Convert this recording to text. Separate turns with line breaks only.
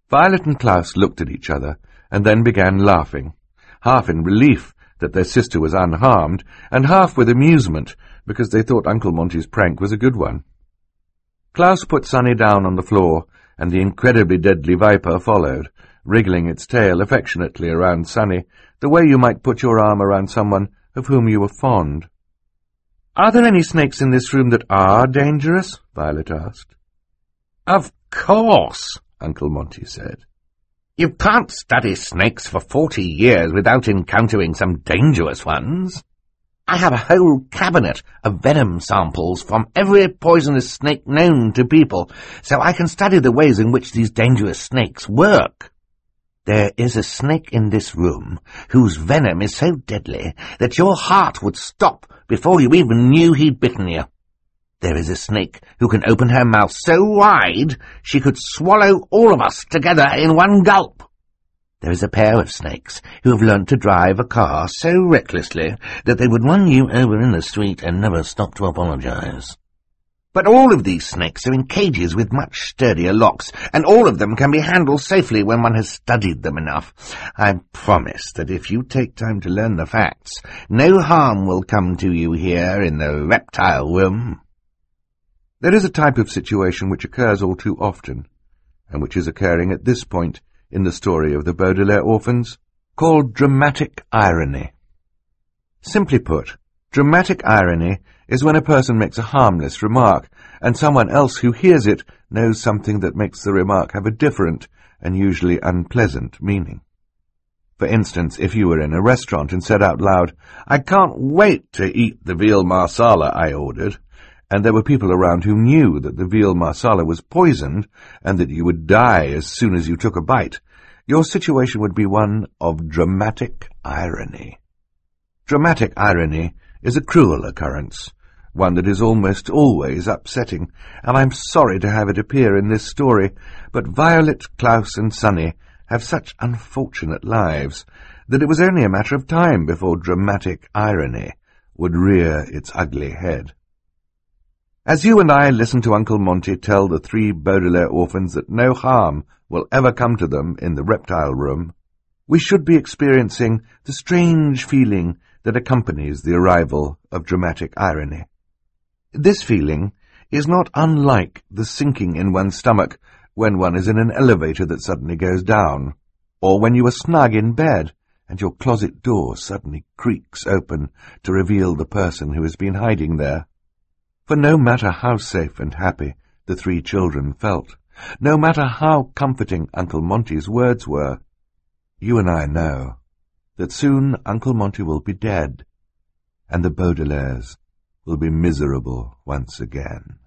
Violet and Klaus looked at each other, and then began laughing, half in relief that their sister was unharmed, and half with amusement, because they thought Uncle Monty's prank was a good one. Klaus put Sunny down on the floor, and the incredibly deadly viper followed, wriggling its tail affectionately around Sunny, the way you might put your arm around someone of whom you were fond. "Are there any snakes in this room that are dangerous?" Violet asked.
"Of course,"
Uncle Monty said.
"You can't study snakes for 40 years without encountering some dangerous ones. I have a whole cabinet of venom samples from every poisonous snake known to people, so I can study the ways in which these dangerous snakes work. There is a snake in this room whose venom is so deadly that your heart would stop before you even knew he'd bitten you. There is a snake who can open her mouth so wide she could swallow all of us together in one gulp. There is a pair of snakes who have learnt to drive a car so recklessly that they would run you over in the street and never stop to apologize. But all of these snakes are in cages with much sturdier locks, and all of them can be handled safely when one has studied them enough. I promise that if you take time to learn the facts, no harm will come to you here in the reptile room."
There is a type of situation which occurs all too often, and which is occurring at this point in the story of the Baudelaire orphans, called dramatic irony. Simply put, dramatic irony is when a person makes a harmless remark, and someone else who hears it knows something that makes the remark have a different and usually unpleasant meaning. For instance, if you were in a restaurant and said out loud, "I can't wait to eat the veal marsala I ordered," and there were people around who knew that the veal marsala was poisoned and that you would die as soon as you took a bite, your situation would be one of dramatic irony. Dramatic irony is a cruel occurrence, one that is almost always upsetting, and I'm sorry to have it appear in this story, but Violet, Klaus, and Sunny have such unfortunate lives that it was only a matter of time before dramatic irony would rear its ugly head. As you and I listen to Uncle Monty tell the 3 Baudelaire orphans that no harm will ever come to them in the reptile room, we should be experiencing the strange feeling that accompanies the arrival of dramatic irony. This feeling is not unlike the sinking in one's stomach when one is in an elevator that suddenly goes down, or when you are snug in bed and your closet door suddenly creaks open to reveal the person who has been hiding there. For no matter how safe and happy the 3 children felt, no matter how comforting Uncle Monty's words were, you and I know that soon Uncle Monty will be dead, and the Baudelaires will be miserable once again.